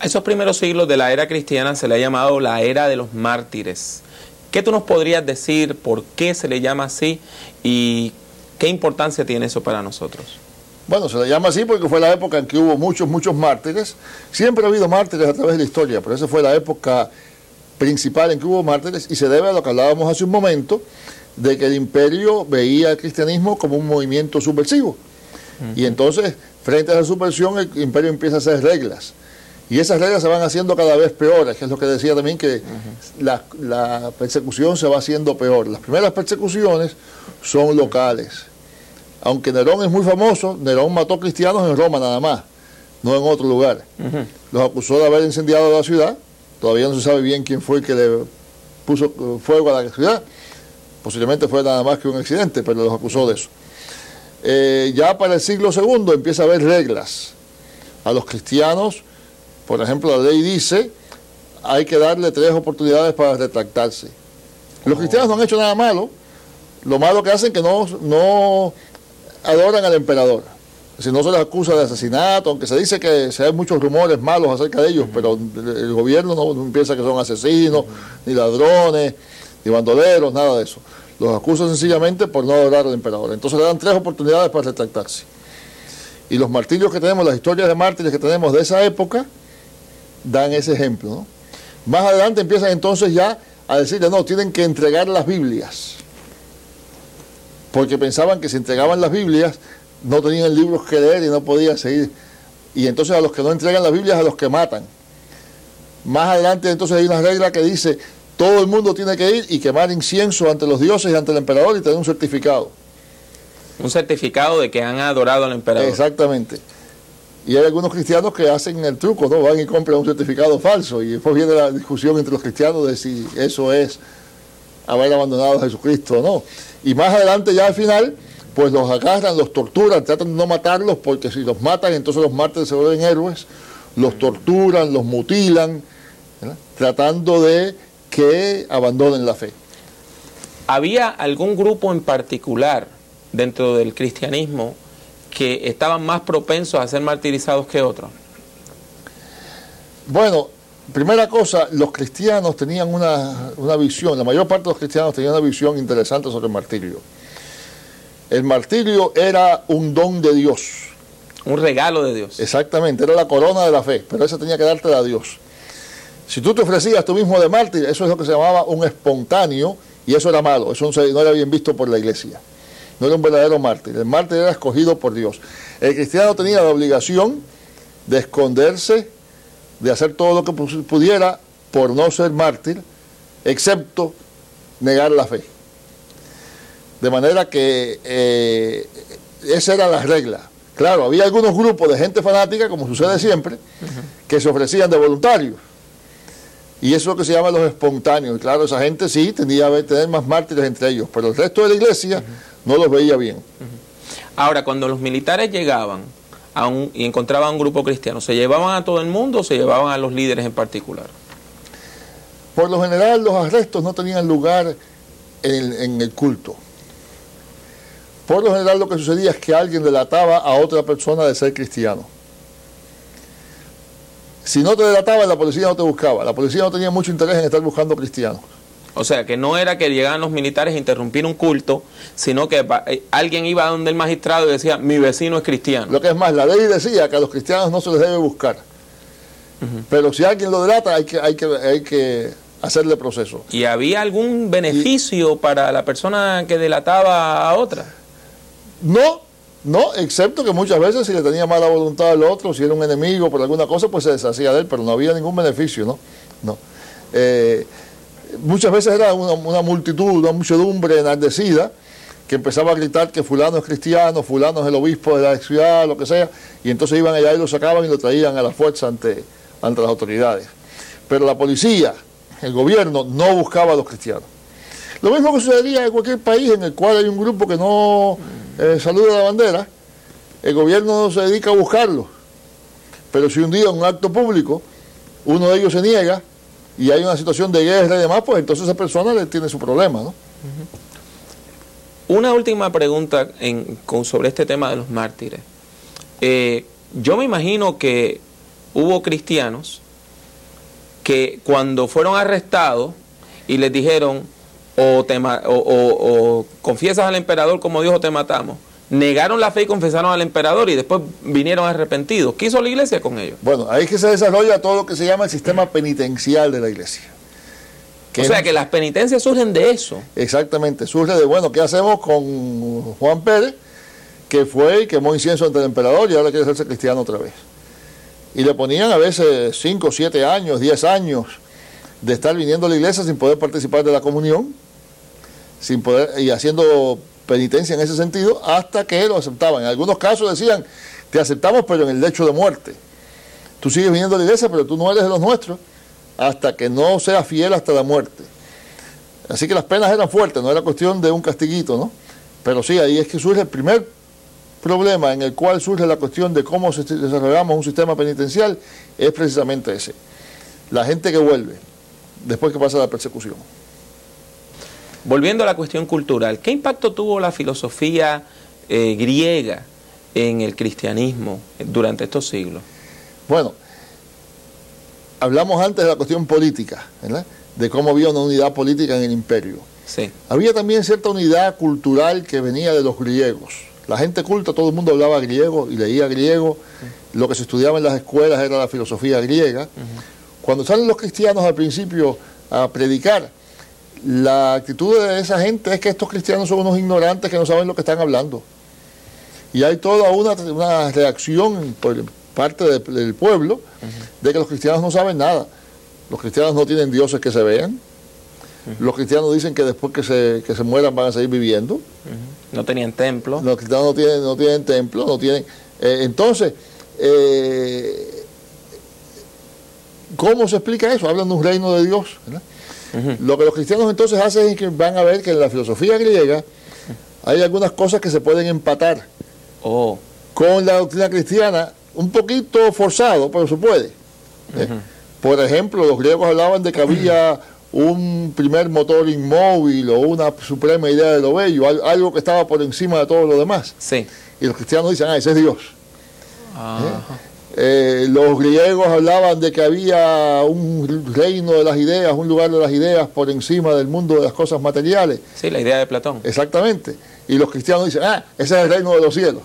esos primeros siglos de la era cristiana se le ha llamado la era de los mártires. ¿Qué tú nos podrías decir? ¿Por qué se le llama así? ¿Y qué importancia tiene eso para nosotros? Bueno, se le llama así porque fue la época en que hubo muchos mártires. Siempre ha habido mártires a través de la historia, pero esa fue la época principal en que hubo mártires, y se debe a lo que hablábamos hace un momento, de que el imperio veía el cristianismo como un movimiento subversivo. Y entonces, frente a esa subversión, el imperio empieza a hacer reglas. Y esas reglas se van haciendo cada vez peores, que es lo que decía también, que la persecución se va haciendo peor. Las primeras persecuciones son locales. Aunque Nerón es muy famoso, Nerón mató cristianos en Roma nada más, no en otro lugar. Los acusó de haber incendiado la ciudad. Todavía no se sabe bien quién fue el que le puso fuego a la ciudad. Posiblemente fue nada más que un accidente, pero los acusó de eso. Ya para el siglo II empieza a haber reglas. A los cristianos, por ejemplo, la ley dice, hay que darle 3 oportunidades para retractarse. Los cristianos no han hecho nada malo. Lo malo que hacen es que no adoran al emperador. Si no se les acusa de asesinato, aunque se dice que se hay muchos rumores malos acerca de ellos, pero el gobierno no piensa que son asesinos, ni ladrones, ni bandoleros, nada de eso. Los acusan sencillamente por no adorar al emperador. Entonces le dan 3 oportunidades para retractarse. Y los martirios que tenemos, las historias de mártires que tenemos de esa época, dan ese ejemplo, ¿no? Más adelante empiezan entonces ya a decirle, no, tienen que entregar las Biblias. Porque pensaban que si entregaban las Biblias, no tenían libros que leer y no podían seguir. Y entonces a los que no entregan las Biblias, a los que matan. Más adelante entonces hay una regla que dice, todo el mundo tiene que ir y quemar incienso ante los dioses y ante el emperador y tener un certificado. Un certificado de que han adorado al emperador. Exactamente. Y hay algunos cristianos que hacen el truco, ¿no? Van y compran un certificado falso, y después viene la discusión entre los cristianos de si eso es haber abandonado a Jesucristo o no. Y más adelante ya al final, pues los agarran, los torturan, tratan de no matarlos, porque si los matan, entonces los mártires se vuelven héroes, los torturan, los mutilan, ¿verdad? Tratando de que abandonen la fe. ¿Había algún grupo en particular dentro del cristianismo que estaban más propensos a ser martirizados que otros? Bueno, primera cosa, los cristianos tenían una visión, la mayor parte de los cristianos tenían una visión interesante sobre el martirio. El martirio era un don de Dios. Un regalo de Dios. Exactamente, era la corona de la fe, pero esa tenía que dártela a Dios. Si tú te ofrecías tú mismo de mártir, eso es lo que se llamaba un espontáneo, y eso era malo, eso no era bien visto por la iglesia. No era un verdadero mártir, el mártir era escogido por Dios. El cristiano tenía la obligación de esconderse, de hacer todo lo que pudiera por no ser mártir, excepto negar la fe. De manera que esa era la regla. Claro, había algunos grupos de gente fanática, como sucede siempre, que se ofrecían de voluntarios. Y eso es lo que se llama los espontáneos. Y claro, esa gente sí tenía que tener más mártires entre ellos, pero el resto de la iglesia no los veía bien. Ahora, cuando los militares llegaban y encontraban un grupo cristiano, ¿se llevaban a todo el mundo o se llevaban a los líderes en particular? Por lo general, los arrestos no tenían lugar en el culto. Por lo general, lo que sucedía es que alguien delataba a otra persona de ser cristiano. Si no te delataba, la policía no te buscaba. La policía no tenía mucho interés en estar buscando cristianos. O sea, que no era que llegaban los militares a interrumpir un culto, sino que alguien iba a donde el magistrado y decía, mi vecino es cristiano. Lo que es más, la ley decía que a los cristianos no se les debe buscar. Pero si alguien lo delata, hay que hacerle proceso. ¿Y había algún beneficio para la persona que delataba a otra? No, excepto que muchas veces si le tenía mala voluntad al otro, si era un enemigo por alguna cosa, pues se deshacía de él, pero no había ningún beneficio, ¿no? Muchas veces era una multitud, una muchedumbre enardecida, que empezaba a gritar que fulano es cristiano, fulano es el obispo de la ciudad, lo que sea, y entonces iban allá y lo sacaban y lo traían a la fuerza ante las autoridades. Pero la policía, el gobierno, no buscaba a los cristianos. Lo mismo que sucedería en cualquier país en el cual hay un grupo que no saluda la bandera, el gobierno no se dedica a buscarlo. Pero si un día en un acto público uno de ellos se niega y hay una situación de guerra y demás, pues entonces esa persona le tiene su problema, ¿no? Una última pregunta sobre este tema de los mártires. Yo me imagino que hubo cristianos que cuando fueron arrestados y les dijeron o confiesas al emperador como Dios o te matamos, negaron la fe y confesaron al emperador y después vinieron arrepentidos. ¿Qué hizo la iglesia con ellos? Bueno, ahí es que se desarrolla todo lo que se llama el sistema penitencial de la iglesia. O sea que las penitencias surgen de eso. Exactamente, surge de, bueno, ¿qué hacemos con Juan Pérez, que fue y quemó incienso ante el emperador y ahora quiere hacerse cristiano otra vez? Y le ponían a veces 5, 7 años, 10 años de estar viniendo a la iglesia sin poder participar de la comunión, sin poder, y haciendo penitencia en ese sentido, hasta que lo aceptaban. En algunos casos decían, te aceptamos pero en el lecho de muerte. Tú sigues viniendo a la iglesia, pero tú no eres de los nuestros, hasta que no seas fiel hasta la muerte. Así que las penas eran fuertes, no era cuestión de un castiguito, ¿no? Pero sí, ahí es que surge el primer problema en el cual surge la cuestión de cómo desarrollamos un sistema penitencial, es precisamente ese. La gente que vuelve, después que pasa la persecución. Volviendo a la cuestión cultural, ¿qué impacto tuvo la filosofía griega en el cristianismo durante estos siglos? Bueno, hablamos antes de la cuestión política, ¿verdad? De cómo había una unidad política en el imperio. Sí. Había también cierta unidad cultural que venía de los griegos. La gente culta, todo el mundo hablaba griego y leía griego. Lo que se estudiaba en las escuelas era la filosofía griega. Cuando salen los cristianos al principio a predicar, la actitud de esa gente es que estos cristianos son unos ignorantes que no saben lo que están hablando. Y hay toda una reacción por parte del pueblo de que los cristianos no saben nada. Los cristianos no tienen dioses que se vean. Los cristianos dicen que después que se mueran van a seguir viviendo. No tenían templo. Los cristianos no tienen templo, no tienen... entonces, ¿cómo se explica eso? Hablan de un reino de Dios, ¿verdad? Lo que los cristianos entonces hacen es que van a ver que en la filosofía griega hay algunas cosas que se pueden empatar con la doctrina cristiana, un poquito forzado, pero se puede. Por ejemplo, los griegos hablaban de que había un primer motor inmóvil o una suprema idea de lo bello, algo que estaba por encima de todo lo demás. Sí. Y los cristianos dicen, ese es Dios. Los griegos hablaban de que había un reino de las ideas, un lugar de las ideas por encima del mundo de las cosas materiales. Sí, la idea de Platón. Exactamente. Y los cristianos dicen, ese es el reino de los cielos.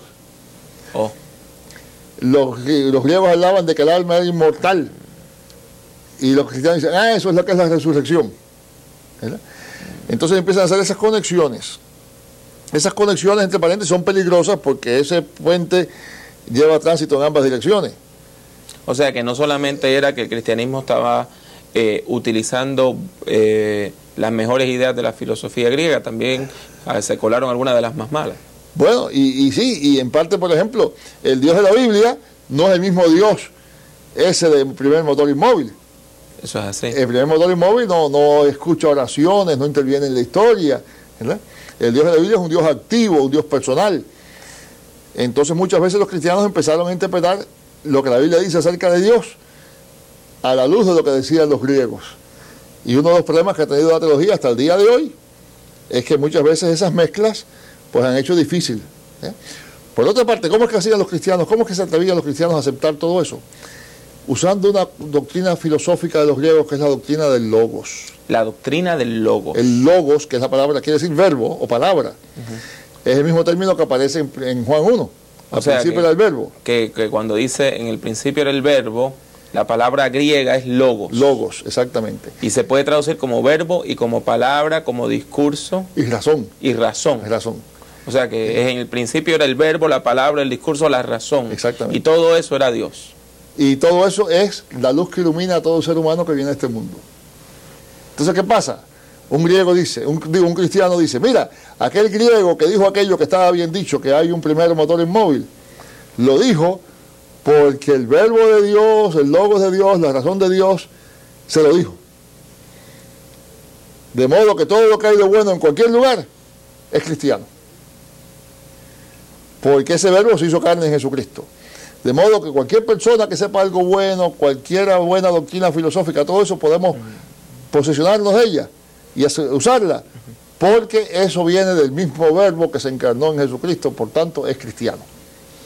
Los griegos hablaban de que el alma era inmortal. Y los cristianos dicen, eso es lo que es la resurrección. ¿Verdad? Entonces empiezan a hacer esas conexiones. Esas conexiones, entre paréntesis, son peligrosas porque ese puente lleva tránsito en ambas direcciones. O sea que no solamente era que el cristianismo estaba utilizando las mejores ideas de la filosofía griega, también se colaron algunas de las más malas. Bueno, y sí, y en parte, por ejemplo, el Dios de la Biblia no es el mismo Dios ese del primer motor inmóvil. Eso es así. El primer motor inmóvil no escucha oraciones, no interviene en la historia, ¿verdad? El Dios de la Biblia es un Dios activo, un Dios personal. Entonces muchas veces los cristianos empezaron a interpretar lo que la Biblia dice acerca de Dios a la luz de lo que decían los griegos. Y uno de los problemas que ha tenido la teología hasta el día de hoy es que muchas veces esas mezclas pues han hecho difícil. Por otra parte, ¿cómo es que hacían los cristianos? ¿Cómo es que se atrevían los cristianos a aceptar todo eso? Usando una doctrina filosófica de los griegos que es la doctrina del logos. La doctrina del logos. El logos, que es la palabra, quiere decir verbo o palabra. Es el mismo término que aparece en Juan 1. Al principio era el verbo. Que cuando dice en el principio era el verbo, la palabra griega es logos. Logos, exactamente. Y se puede traducir como verbo y como palabra, como discurso. Y razón. Y razón. Razón. O sea que en el principio era el verbo, la palabra, el discurso, la razón. Exactamente. Y todo eso era Dios. Y todo eso es la luz que ilumina a todo ser humano que viene a este mundo. Entonces, ¿qué pasa? Un griego dice, un cristiano dice, mira, aquel griego que dijo aquello que estaba bien dicho, que hay un primer motor inmóvil, lo dijo porque el verbo de Dios, el logos de Dios, la razón de Dios, se lo dijo. De modo que todo lo que hay de bueno en cualquier lugar es cristiano. Porque ese verbo se hizo carne en Jesucristo. De modo que cualquier persona que sepa algo bueno, cualquier buena doctrina filosófica, todo eso podemos posesionarnos de ella y usarla, porque eso viene del mismo verbo que se encarnó en Jesucristo, por tanto es cristiano.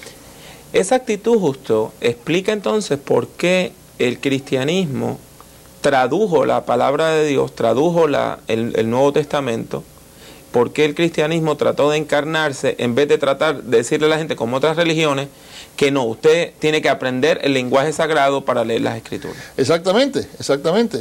Esa actitud justo explica entonces por qué el cristianismo tradujo la palabra de Dios, tradujo el Nuevo Testamento, ¿por qué el cristianismo trató de encarnarse en vez de tratar de decirle a la gente como otras religiones que no, usted tiene que aprender el lenguaje sagrado para leer las Escrituras? Exactamente, exactamente.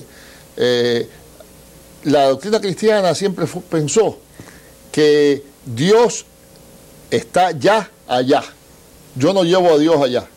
La doctrina cristiana siempre pensó que Dios está ya allá. Yo no llevo a Dios allá.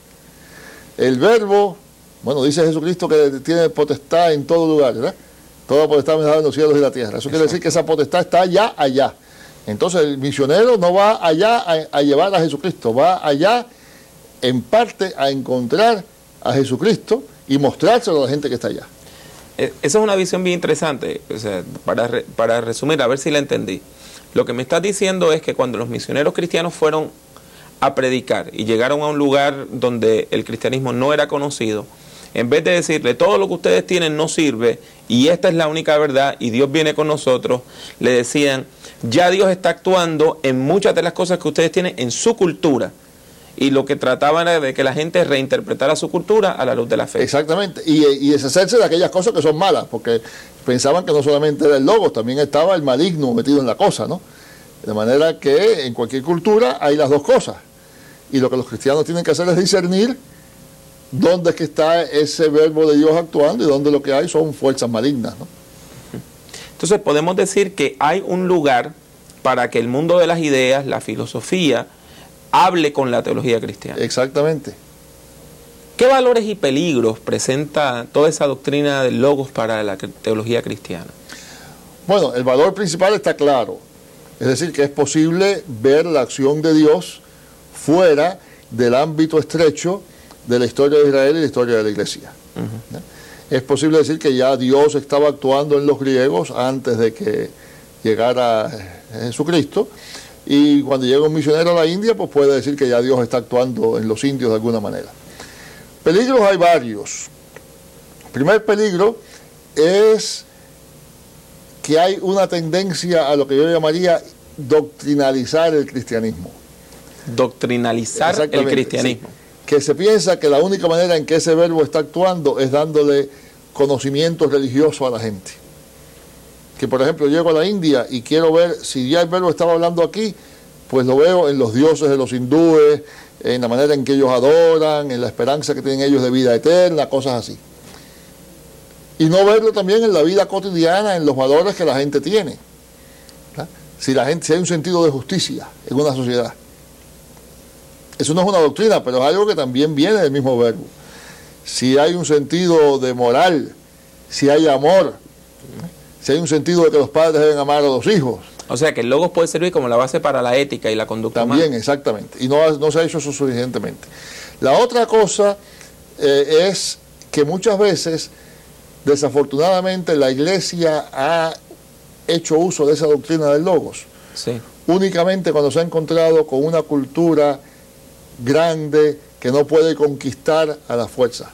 El verbo, bueno, dice Jesucristo que tiene potestad en todo lugar, ¿verdad? Toda potestad me da en los cielos y la tierra. Eso quiere decir que esa potestad está ya allá. Entonces el misionero no va allá a llevar a Jesucristo, va allá en parte a encontrar a Jesucristo y mostrárselo a la gente que está allá. Esa es una visión bien interesante. O sea, para resumir, a ver si la entendí. Lo que me estás diciendo es que cuando los misioneros cristianos fueron a predicar y llegaron a un lugar donde el cristianismo no era conocido, en vez de decirle todo lo que ustedes tienen no sirve y esta es la única verdad y Dios viene con nosotros, le decían, ya Dios está actuando en muchas de las cosas que ustedes tienen en su cultura. Y lo que trataban era de que la gente reinterpretara su cultura a la luz de la fe. Exactamente, y deshacerse de aquellas cosas que son malas, porque pensaban que no solamente era el logos, también estaba el maligno metido en la cosa, ¿no? De manera que en cualquier cultura hay las dos cosas. Y lo que los cristianos tienen que hacer es discernir dónde es que está ese verbo de Dios actuando y dónde lo que hay son fuerzas malignas, ¿no? Entonces podemos decir que hay un lugar para que el mundo de las ideas, la filosofía, hable con la teología cristiana. Exactamente. ¿Qué valores y peligros presenta toda esa doctrina del logos para la teología cristiana? Bueno, el valor principal está claro. Es decir, que es posible ver la acción de Dios fuera del ámbito estrecho de la historia de Israel y la historia de la Iglesia. Es posible decir que ya Dios estaba actuando en los griegos antes de que llegara Jesucristo, y cuando llega un misionero a la India, pues puede decir que ya Dios está actuando en los indios de alguna manera. Peligros hay varios. El primer peligro es que hay una tendencia a lo que yo llamaría doctrinalizar el cristianismo. Doctrinalizar el cristianismo. Sí. Que se piensa que la única manera en que ese verbo está actuando es dándole conocimiento religioso a la gente. Que por ejemplo llego a la India y quiero ver si ya el verbo estaba hablando aquí, pues lo veo en los dioses de los hindúes, en la manera en que ellos adoran, en la esperanza que tienen ellos de vida eterna, cosas así. Y no verlo también en la vida cotidiana, en los valores que la gente tiene. Si hay un sentido de justicia en una sociedad. Eso no es una doctrina, pero es algo que también viene del mismo verbo. Si hay un sentido de moral, si hay amor, si hay un sentido de que los padres deben amar a los hijos. O sea que el logos puede servir como la base para la ética y la conducta también, humana. Exactamente. Y no se ha hecho eso suficientemente. La otra cosa es que muchas veces, desafortunadamente, la Iglesia ha hecho uso de esa doctrina del logos. Sí. Únicamente cuando se ha encontrado con una cultura grande que no puede conquistar a la fuerza.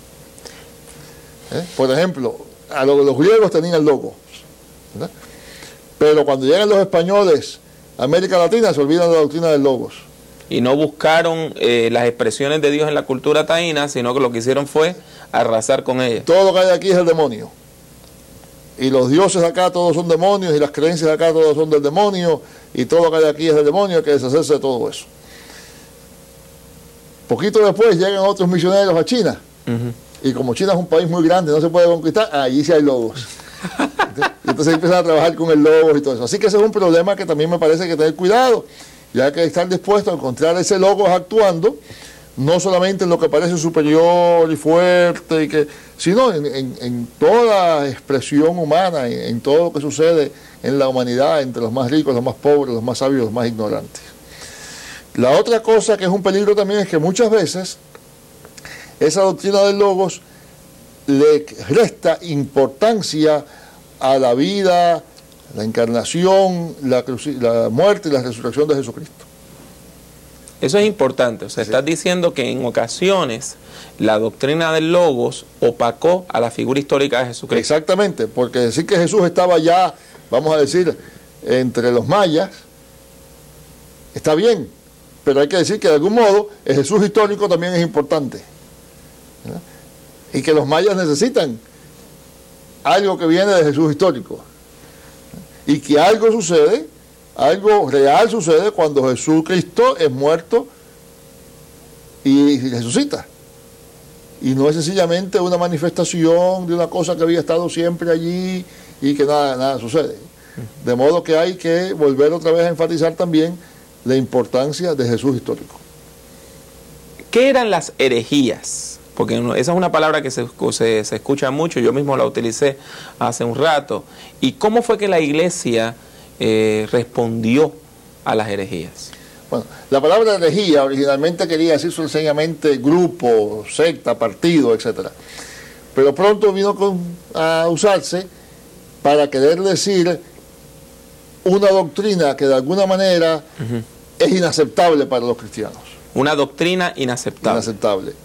Por ejemplo, los griegos tenían el logos, ¿verdad? Pero cuando llegan los españoles a América Latina se olvidan de la doctrina del logos. Y no buscaron las expresiones de Dios en la cultura taína, sino que lo que hicieron fue arrasar con ella. Todo lo que hay aquí es el demonio. Y los dioses de acá todos son demonios, y las creencias de acá todos son del demonio, y todo lo que hay aquí es del demonio, hay que deshacerse de todo eso. Poquito después llegan otros misioneros a China, y como China es un país muy grande, no se puede conquistar, allí sí hay logos. Y entonces empiezan a trabajar con el logos y todo eso. Así que ese es un problema que también me parece que hay que tener cuidado, y hay que estar dispuesto a encontrar ese logos actuando, no solamente en lo que parece superior y fuerte, sino en toda expresión humana, en todo lo que sucede en la humanidad, entre los más ricos, los más pobres, los más sabios, los más ignorantes. La otra cosa que es un peligro también es que muchas veces esa doctrina del logos le resta importancia a la vida, la encarnación, la muerte y la resurrección de Jesucristo. Eso es importante. O sea, estás diciendo que en ocasiones la doctrina del logos opacó a la figura histórica de Jesucristo. Exactamente, porque decir que Jesús estaba ya, vamos a decir, entre los mayas, está bien, pero hay que decir que de algún modo el Jesús histórico también es importante, ¿verdad? Y que los mayas necesitan algo que viene de Jesús histórico. Y que algo sucede, algo real sucede cuando Jesucristo es muerto y resucita. Y no es sencillamente una manifestación de una cosa que había estado siempre allí y que nada sucede. De modo que hay que volver otra vez a enfatizar también la importancia de Jesús histórico. ¿Qué eran las herejías? Porque esa es una palabra que se escucha mucho, yo mismo la utilicé hace un rato. ¿Y cómo fue que la iglesia respondió a las herejías? Bueno, la palabra herejía originalmente quería decir sencillamente grupo, secta, partido, etc. Pero pronto vino a usarse para querer decir una doctrina que de alguna manera es inaceptable para los cristianos. Una doctrina inaceptable. Inaceptable.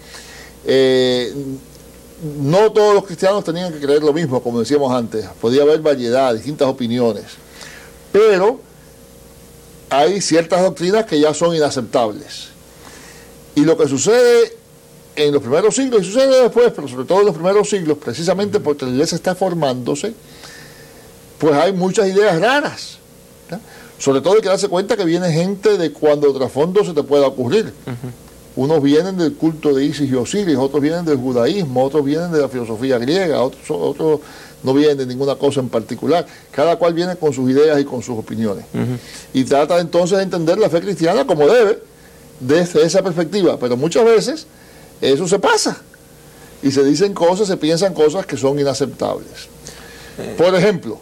No todos los cristianos tenían que creer lo mismo, como decíamos antes. Podía haber variedad, distintas opiniones. Pero hay ciertas doctrinas que ya son inaceptables. Y lo que sucede en los primeros siglos, y sucede después, pero sobre todo en los primeros siglos, precisamente porque la iglesia está formándose, pues hay muchas ideas raras. ¿Ya? Sobre todo hay que darse cuenta que viene gente de cuando el trasfondo se te pueda ocurrir. Unos vienen del culto de Isis y Osiris, otros vienen del judaísmo, otros vienen de la filosofía griega, otros no vienen de ninguna cosa en particular. Cada cual viene con sus ideas y con sus opiniones. Y trata entonces de entender la fe cristiana como debe, desde esa perspectiva. Pero muchas veces eso se pasa. Y se dicen cosas, se piensan cosas que son inaceptables. Por ejemplo,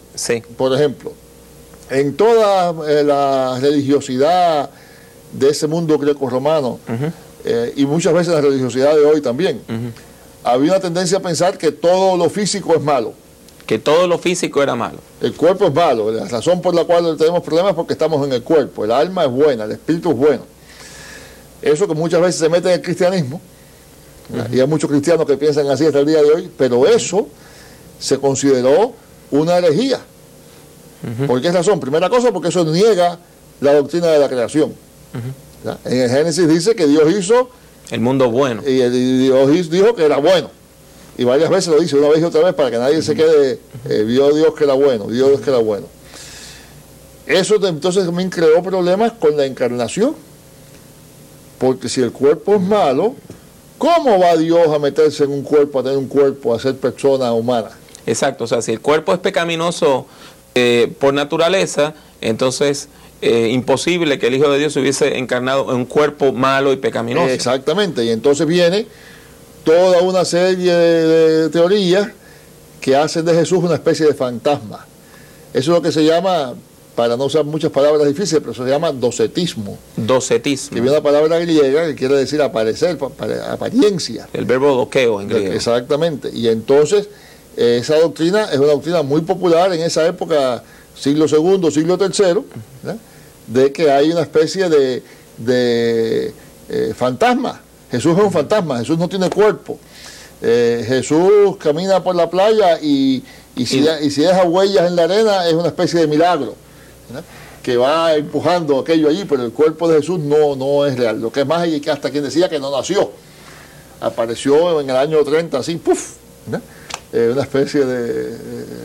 en toda la religiosidad de ese mundo greco-romano, y muchas veces la religiosidad de hoy también, había una tendencia a pensar que todo lo físico es malo. Que todo lo físico era malo. El cuerpo es malo, la razón por la cual tenemos problemas es porque estamos en el cuerpo. El alma es buena, el espíritu es bueno. Eso que muchas veces se mete en el cristianismo, y hay muchos cristianos que piensan así hasta el día de hoy, pero eso se consideró una herejía. ¿Por qué razón? Primera cosa, porque eso niega la doctrina de la creación. En el Génesis dice que Dios hizo el mundo bueno. Y Dios dijo que era bueno. Y varias veces lo dice, una vez y otra vez, para que nadie se quede, vio Dios que era bueno, vio Dios que era bueno. Eso entonces también creó problemas con la encarnación. Porque si el cuerpo es malo, ¿cómo va Dios a meterse en un cuerpo, a tener un cuerpo, a ser persona humana? Exacto, o sea, si el cuerpo es pecaminoso por naturaleza, entonces imposible que el Hijo de Dios se hubiese encarnado en un cuerpo malo y pecaminoso. Exactamente, y entonces viene toda una serie de teorías que hacen de Jesús una especie de fantasma. Eso es lo que se llama, para no usar muchas palabras difíciles, pero se llama docetismo. Docetismo. Que viene una palabra griega que quiere decir aparecer, apariencia. El verbo doqueo en griego. Exactamente, y entonces esa doctrina es una doctrina muy popular en esa época, siglo II, siglo III, ¿verdad? De que hay una especie de fantasma. Jesús es un fantasma, Jesús no tiene cuerpo. Jesús camina por la playa y si deja huellas en la arena es una especie de milagro, ¿verdad? Que va empujando aquello allí, pero el cuerpo de Jesús no es real. Lo que es más, hay que hasta quien decía que no nació. Apareció en el año 30, así, ¡puf! ¿Verdad? Una especie de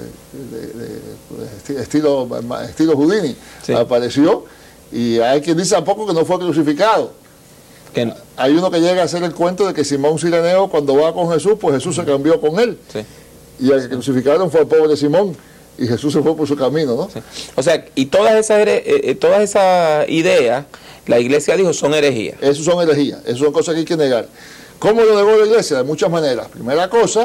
estilo Houdini. Sí. Apareció, y hay quien dice tampoco que no fue crucificado. Hay uno que llega a hacer el cuento de que Simón Cireneo, cuando va con Jesús, pues Jesús se cambió con él. Sí. Y al que crucificaron fue el pobre Simón, y Jesús se fue por su camino, ¿no? Sí. O sea, y todas esas ideas, la iglesia dijo, son herejías. Eso son herejías, eso son cosas que hay que negar. ¿Cómo lo negó la iglesia? De muchas maneras. Primera cosa,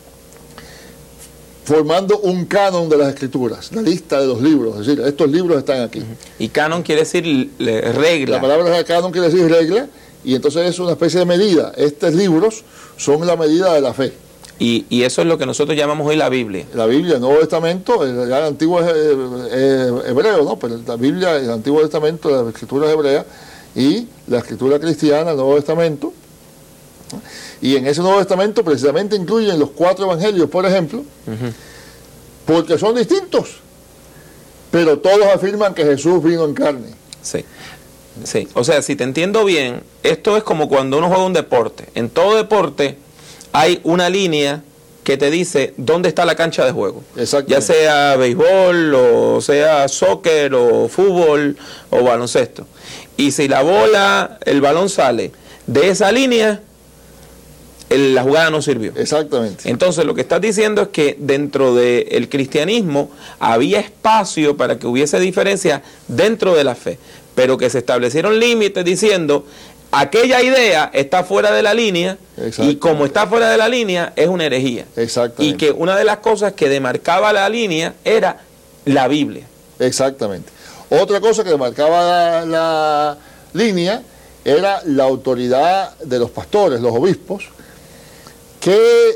formando un canon de las escrituras, la lista de los libros, es decir, estos libros están aquí. Y canon quiere decir regla. La palabra canon quiere decir regla, y entonces es una especie de medida. Estos libros son la medida de la fe. Y eso es lo que nosotros llamamos hoy la Biblia. La Biblia, el Nuevo Testamento, el Antiguo es hebreo, ¿no? Pero la Biblia, el Antiguo Testamento, la escritura es hebrea, y la escritura cristiana, el Nuevo Testamento. Y en ese Nuevo Testamento precisamente incluyen los 4 evangelios, por ejemplo, porque son distintos, pero todos afirman que Jesús vino en carne. Sí. Sí, o sea, si te entiendo bien, esto es como cuando uno juega un deporte. En todo deporte hay una línea que te dice dónde está la cancha de juego. Exactamente. Ya sea béisbol, o sea soccer, o fútbol, o baloncesto. Y si la bola, el balón sale de esa línea, la jugada no sirvió. Exactamente. Entonces lo que estás diciendo es que dentro del cristianismo había espacio para que hubiese diferencia dentro de la fe, pero que se establecieron límites diciendo aquella idea está fuera de la línea y como está fuera de la línea es una herejía. Exactamente. Y que una de las cosas que demarcaba la línea era la Biblia. Exactamente. Otra cosa que demarcaba la línea era la autoridad de los pastores, los obispos, que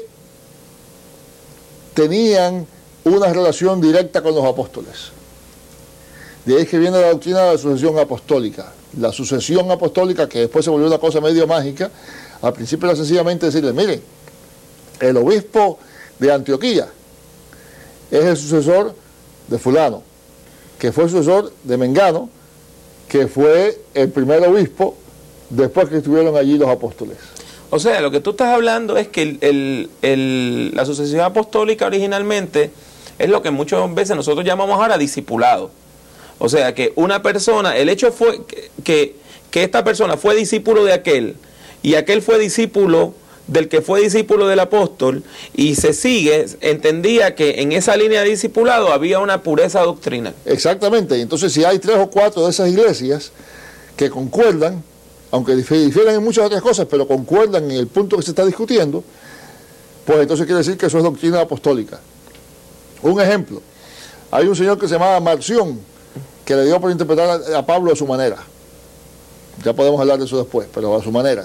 tenían una relación directa con los apóstoles. De ahí que viene la doctrina de la sucesión apostólica. La sucesión apostólica, que después se volvió una cosa medio mágica, al principio era sencillamente decirle, miren, el obispo de Antioquía es el sucesor de fulano, que fue el sucesor de Mengano, que fue el primer obispo después que estuvieron allí los apóstoles. O sea, lo que tú estás hablando es que la sucesión apostólica originalmente es lo que muchas veces nosotros llamamos ahora discipulado. O sea, que una persona, el hecho fue que esta persona fue discípulo de aquel, y aquel fue discípulo del que fue discípulo del apóstol, y se sigue, entendía que en esa línea de discipulado había una pureza doctrinal. Exactamente, y entonces si hay 3 o 4 de esas iglesias que concuerdan, aunque difieren en muchas otras cosas, pero concuerdan en el punto que se está discutiendo, pues entonces quiere decir que eso es doctrina apostólica. Un ejemplo, hay un señor que se llamaba Marción, que le dio por interpretar a Pablo a su manera. Ya podemos hablar de eso después, pero a su manera.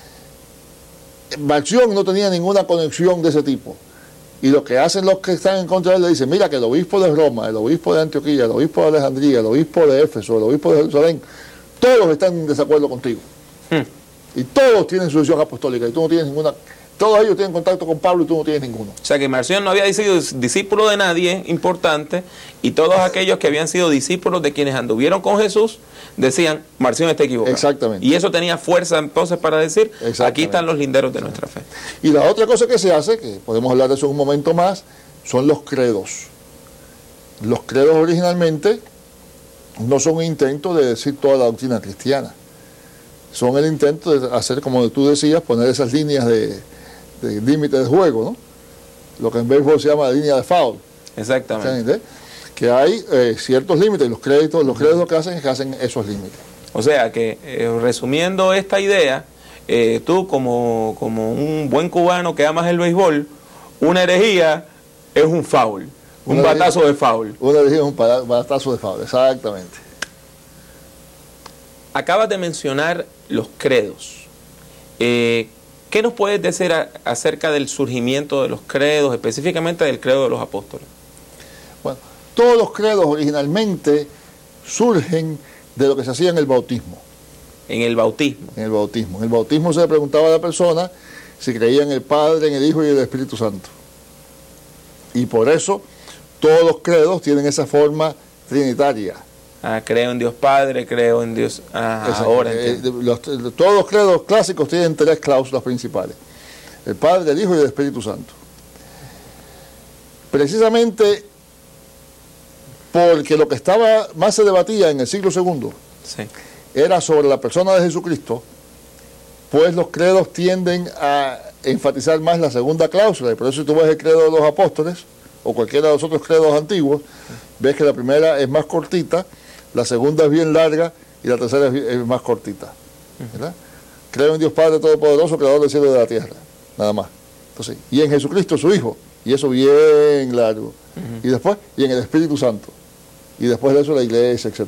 Marción no tenía ninguna conexión de ese tipo. Y lo que hacen los que están en contra de él le dicen, mira que el obispo de Roma, el obispo de Antioquía, el obispo de Alejandría, el obispo de Éfeso, el obispo de Jerusalén, todos están en desacuerdo contigo. Y todos tienen sucesión apostólica y tú no tienes ninguna. Todos ellos tienen contacto con Pablo y tú no tienes ninguno. O sea que Marción no había sido discípulo de nadie importante, y todos aquellos que habían sido discípulos de quienes anduvieron con Jesús decían, Marción está equivocado. Exactamente. Y eso tenía fuerza entonces para decir, aquí están los linderos de nuestra fe. Y la otra cosa que se hace, que podemos hablar de eso en un momento más, son los credos. Los credos originalmente no son un intento de decir toda la doctrina cristiana. Son el intento de hacer, como tú decías, poner esas líneas de límite de juego, ¿no? Lo que en béisbol se llama la línea de foul. Exactamente. Que hay ciertos límites, y los credos lo que hacen es que hacen esos límites. O sea que, resumiendo esta idea, tú como un buen cubano que amas el béisbol, una herejía es un foul, un batazo de foul. Una herejía es un batazo de foul, exactamente. Acabas de mencionar los credos. ¿Qué nos puedes decir acerca del surgimiento de los credos, específicamente del credo de los apóstoles? Bueno, todos los credos originalmente surgen de lo que se hacía en el bautismo. En el bautismo. En el bautismo. En el bautismo se le preguntaba a la persona si creía en el Padre, en el Hijo y en el Espíritu Santo. Y por eso todos los credos tienen esa forma trinitaria. Creo en Dios Padre, creo en Dios... ahora todos los credos clásicos tienen 3 cláusulas principales: el Padre, el Hijo y el Espíritu Santo. Precisamente porque lo que más se debatía en el siglo II era sobre la persona de Jesucristo, pues los credos tienden a enfatizar más la segunda cláusula, y por eso si tú ves el credo de los apóstoles o cualquiera de los otros credos antiguos, ves que la primera es más cortita, la segunda es bien larga y la tercera es más cortita, ¿verdad? Creo en Dios Padre Todopoderoso, creador del cielo y de la tierra, nada más. Entonces, y en Jesucristo su Hijo, y eso bien largo. Y después, y en el Espíritu Santo, y después de eso la iglesia, etc.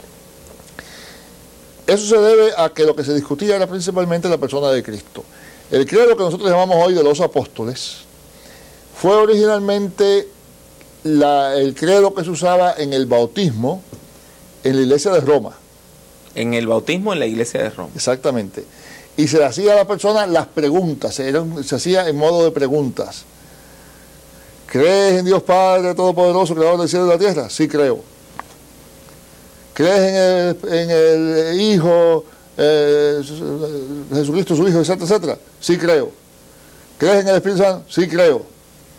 Eso se debe a que lo que se discutía era principalmente la persona de Cristo. El credo que nosotros llamamos hoy de los apóstoles fue originalmente el credo que se usaba en el bautismo en la iglesia de Roma. En el bautismo en la iglesia de Roma. Exactamente. Y se le hacía a la persona las preguntas, se hacía en modo de preguntas. ¿Crees en Dios Padre Todopoderoso, creador del cielo y de la tierra? Sí, creo. ¿Crees en el Hijo, Jesucristo su Hijo, etcétera, etcétera? Sí, creo. ¿Crees en el Espíritu Santo? Sí, creo.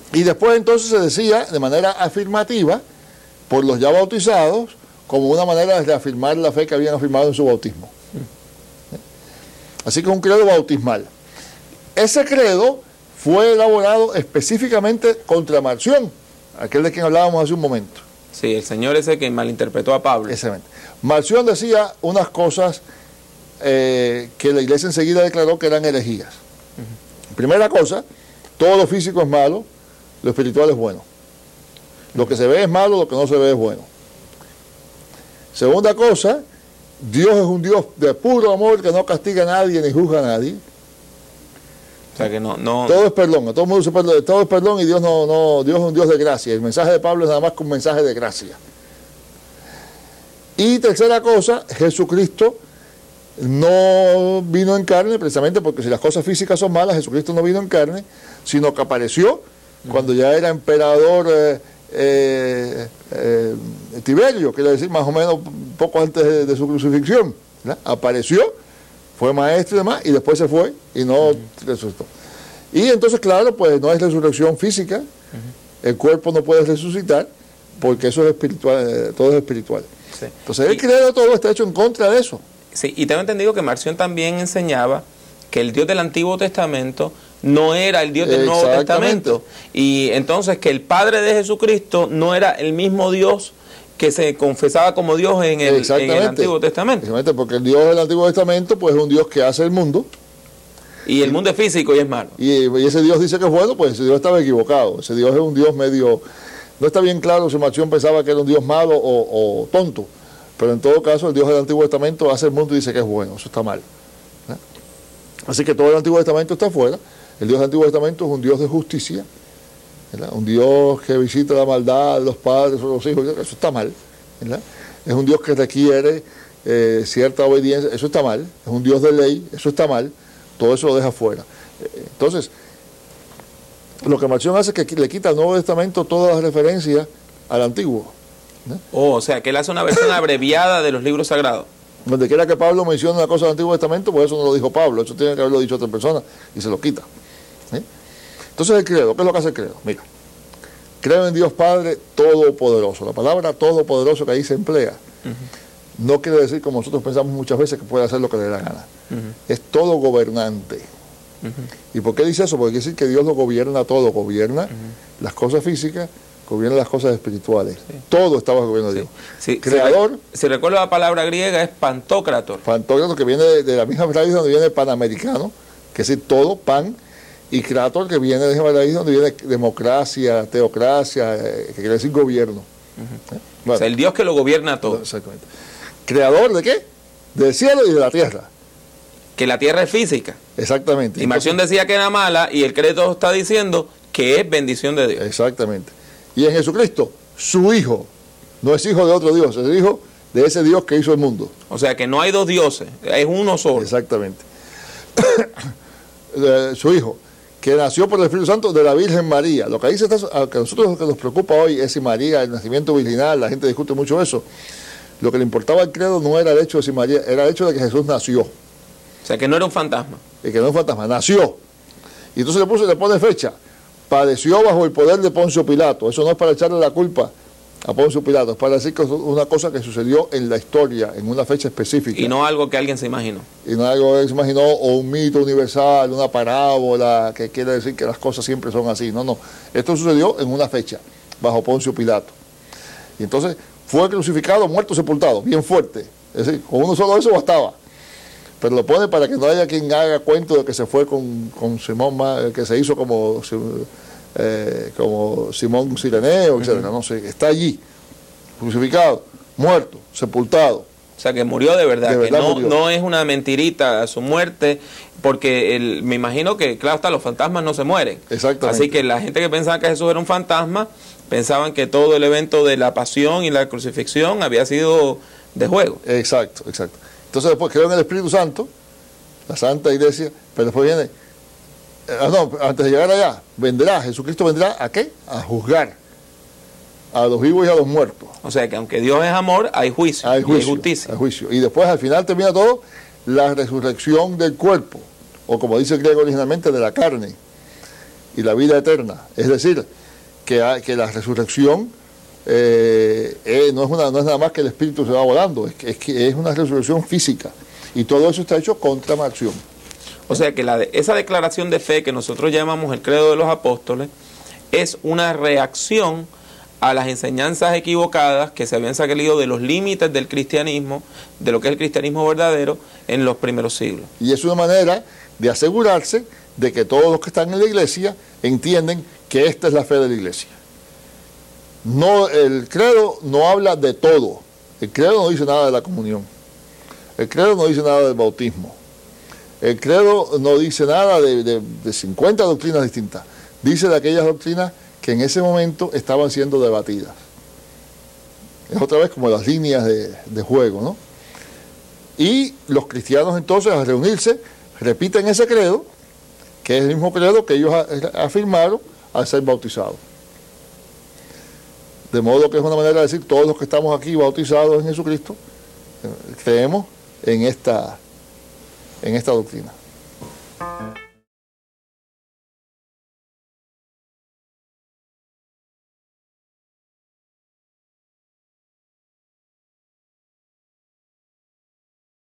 Y después entonces se decía de manera afirmativa por los ya bautizados, como una manera de reafirmar la fe que habían afirmado en su bautismo. Así que es un credo bautismal. Ese credo fue elaborado específicamente contra Marción, aquel de quien hablábamos hace un momento. Sí, el señor ese que malinterpretó a Pablo. Exactamente. Marción decía unas cosas que la iglesia enseguida declaró que eran herejías. Primera cosa, todo lo físico es malo, lo espiritual es bueno. Lo que se ve es malo, lo que no se ve es bueno. Segunda cosa, Dios es un Dios de puro amor que no castiga a nadie ni juzga a nadie. O sea que no. Todo es perdón, a todo el mundo se perdona, todo es perdón y Dios Dios es un Dios de gracia. El mensaje de Pablo es nada más que un mensaje de gracia. Y tercera cosa, Jesucristo no vino en carne, precisamente porque si las cosas físicas son malas, Jesucristo no vino en carne, sino que apareció cuando ya era emperador Tiberio, quiere decir más o menos poco antes de su crucifixión, ¿verdad? Apareció, fue maestro y demás, y después se fue y no resucitó. Y entonces, claro, pues no hay resurrección física, el cuerpo no puede resucitar, porque eso es espiritual, todo es espiritual. Sí. Entonces el credo todo está hecho en contra de eso. Sí, y tengo entendido que Marción también enseñaba que el Dios del Antiguo Testamento no era el Dios del Nuevo Testamento. Y entonces que el Padre de Jesucristo no era el mismo Dios que se confesaba como Dios en el Antiguo Testamento. Exactamente, porque el Dios del Antiguo Testamento pues es un Dios que hace el mundo. Y el mundo es físico y es malo. Y ese Dios dice que es bueno, pues ese Dios estaba equivocado. Ese Dios es un Dios medio... No está bien claro si Marción pensaba que era un Dios malo o tonto. Pero en todo caso el Dios del Antiguo Testamento hace el mundo y dice que es bueno. Eso está mal. Así que todo el Antiguo Testamento está afuera. El Dios del Antiguo Testamento es un Dios de justicia, ¿verdad? Un Dios que visita la maldad de los padres o los hijos. Eso está mal, ¿verdad? Es un Dios que requiere cierta obediencia. Eso está mal. Es un Dios de ley. Eso está mal. Todo eso lo deja fuera. Entonces, lo que Marción hace es que le quita al Nuevo Testamento todas las referencias al Antiguo. O sea, que él hace una versión abreviada de los libros sagrados. Donde quiera que Pablo mencione una cosa del Antiguo Testamento, pues eso no lo dijo Pablo, eso tiene que haberlo dicho otra persona y se lo quita. Entonces el credo, ¿qué es lo que hace el credo? Mira, creo en Dios Padre Todopoderoso. La palabra Todopoderoso que ahí se emplea no quiere decir, como nosotros pensamos muchas veces, que puede hacer lo que le dé la gana. Es todo gobernante. ¿Y por qué dice eso? Porque quiere decir que Dios lo gobierna todo, gobierna las cosas físicas, gobierna las cosas espirituales. Sí. Todo está bajo el gobierno de Dios. Sí. Creador. Si recuerdo la palabra griega es pantocrator. Pantocrator, que viene de la misma raíz donde viene panamericano, que es decir, todo, pan, y creator, que viene de la misma raíz donde viene democracia, teocracia, que quiere decir gobierno. Bueno, o sea, el Dios que lo gobierna todo. Exactamente. ¿Creador de qué? Del cielo y de la tierra. Que la tierra es física. Exactamente. Y Marción decía que era mala y el credo está diciendo que es bendición de Dios. Exactamente. Y en Jesucristo, su Hijo, no es hijo de otro Dios, es hijo de ese Dios que hizo el mundo. O sea que no hay dos dioses, es uno solo. Exactamente. Su Hijo, que nació por el Espíritu Santo de la Virgen María. Lo que dice que a nosotros lo que nos preocupa hoy es si María, el nacimiento virginal, la gente discute mucho eso. Lo que le importaba al credo no era el hecho de si María, era el hecho de que Jesús nació. O sea que no era un fantasma. Y que no era un fantasma, nació. Y entonces le pone fecha. Padeció bajo el poder de Poncio Pilato. Eso no es para echarle la culpa a Poncio Pilato, es para decir que es una cosa que sucedió en la historia, en una fecha específica. Y no algo que alguien se imaginó. Y no algo que se imaginó, o un mito universal, una parábola, que quiere decir que las cosas siempre son así. No. Esto sucedió en una fecha, bajo Poncio Pilato. Y entonces fue crucificado, muerto, sepultado, bien fuerte. Es decir, con uno solo eso bastaba. Pero lo pone para que no haya quien haga cuento de que se fue con Simón, que se hizo como Simón Cireneo, etc. No sé, está allí, crucificado, muerto, sepultado. O sea, que murió de verdad, que murió. No es una mentirita su muerte, porque me imagino que, claro, hasta los fantasmas no se mueren. Exactamente. Así que la gente que pensaba que Jesús era un fantasma, pensaban que todo el evento de la pasión y la crucifixión había sido de juego. Exacto. Entonces después creo en el Espíritu Santo, la Santa Iglesia, pero después viene, antes de llegar allá, Jesucristo vendrá ¿a qué? A juzgar a los vivos y a los muertos. O sea que aunque Dios es amor, hay juicio, hay justicia. Hay juicio. Y después al final termina todo, la resurrección del cuerpo, o como dice el griego originalmente, de la carne, y la vida eterna. Es decir, que la resurrección no es nada más que el espíritu se va volando, es una resurrección física. Y todo eso está hecho contra Marción. O sea que esa declaración de fe que nosotros llamamos el credo de los apóstoles es una reacción a las enseñanzas equivocadas que se habían salido de los límites del cristianismo, de lo que es el cristianismo verdadero, en los primeros siglos. Y es una manera de asegurarse de que todos los que están en la iglesia entienden que esta es la fe de la iglesia. No, el credo no habla de todo. El credo no dice nada de la comunión. El credo no dice nada del bautismo. El credo no dice nada de 50 doctrinas distintas. Dice de aquellas doctrinas que en ese momento estaban siendo debatidas. Es otra vez como las líneas de juego, ¿no? Y los cristianos entonces, al reunirse, repiten ese credo, que es el mismo credo que ellos afirmaron al ser bautizados. De modo que es una manera de decir, todos los que estamos aquí bautizados en Jesucristo, creemos en esta doctrina.